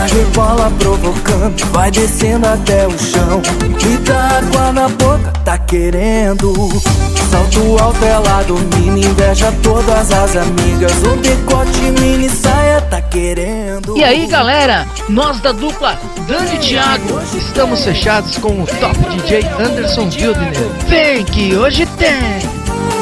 Ela rebola provocando, vai descendo até o chão. Me dá água na boca, tá querendo. Salto alto, ela domina, inveja todas as amigas. O decote, mini saia, tá querendo. E aí galera, nós da dupla Dani e Thiago estamos fechados com o top DJ Anderson Wildner. Vem que hoje tem!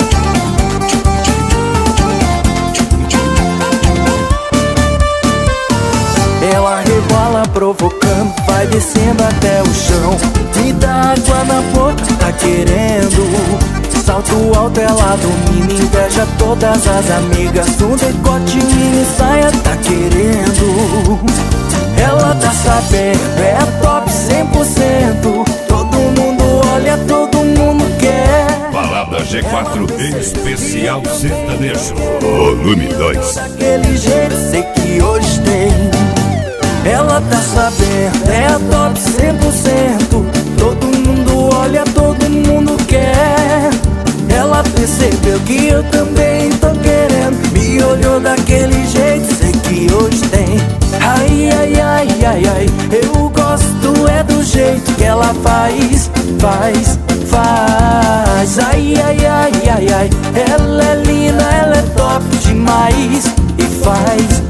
Ela rebola provocando, vai descendo até o chão. Me dá água na boca, tá querendo. Salto alto, ela domina, inveja todas as amigas. Um decote, mini saia, tá querendo. Ela tá sabendo, é top 100%. Todo mundo olha, todo mundo quer. Balada G4 Especial Sertanejo Volume 2. Daquele jeito, sei que hoje tem. Ela tá sabendo, é top 100%. Todo mundo olha, todo mundo quer. Ela percebeu que eu também tô querendo. Me olhou daquele jeito, sei que hoje tem. Ai, ai, ai, ai, ai, eu gosto é do jeito que ela faz, faz, faz. Ai, ai, ai, ai, ai, ela é linda, ela é top demais. E faz,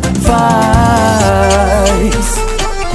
faz.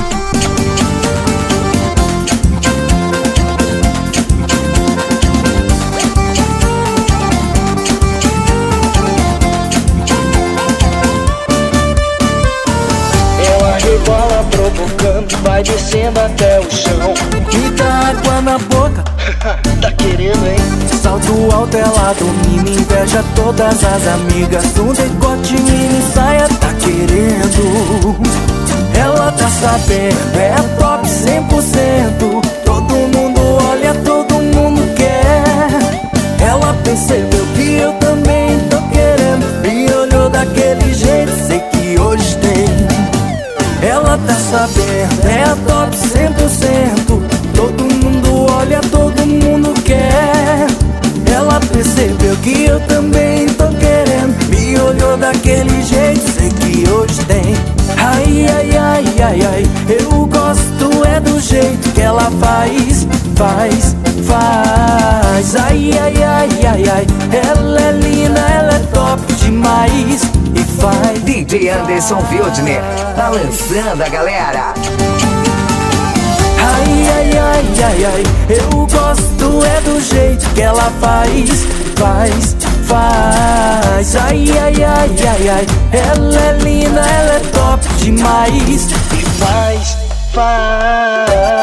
Bola provocando, vai descendo até o chão. Me dá água na boca, tá querendo, hein? Salto alto, ela domina, inveja todas as amigas. Um decote, mini saia, tá querendo. Ela tá sabendo, é top 100%. Todo mundo olha, todo mundo quer. Ela percebeu que eu também tô querendo. Me olhou daquele jeito, sei que hoje tem. Ela tá sabendo, é a top 100%. Todo mundo olha, todo mundo quer. Ela percebeu que eu também tô querendo. Me olhou daquele jeito, sei que hoje tem. Ai, ai, ai, ai, ai, eu gosto é do jeito que ela faz, faz, faz. Ai, ai, ai, ai, ai, ela é linda, ela é top demais. E faz. DJ Anderson Wildner, tá lançando a galera. Ai, ai, ai, ai, ai, eu gosto é do jeito que ela faz, faz, faz. Ai, ai, ai, ai, ai, ela é linda, ela é top demais. E faz, faz.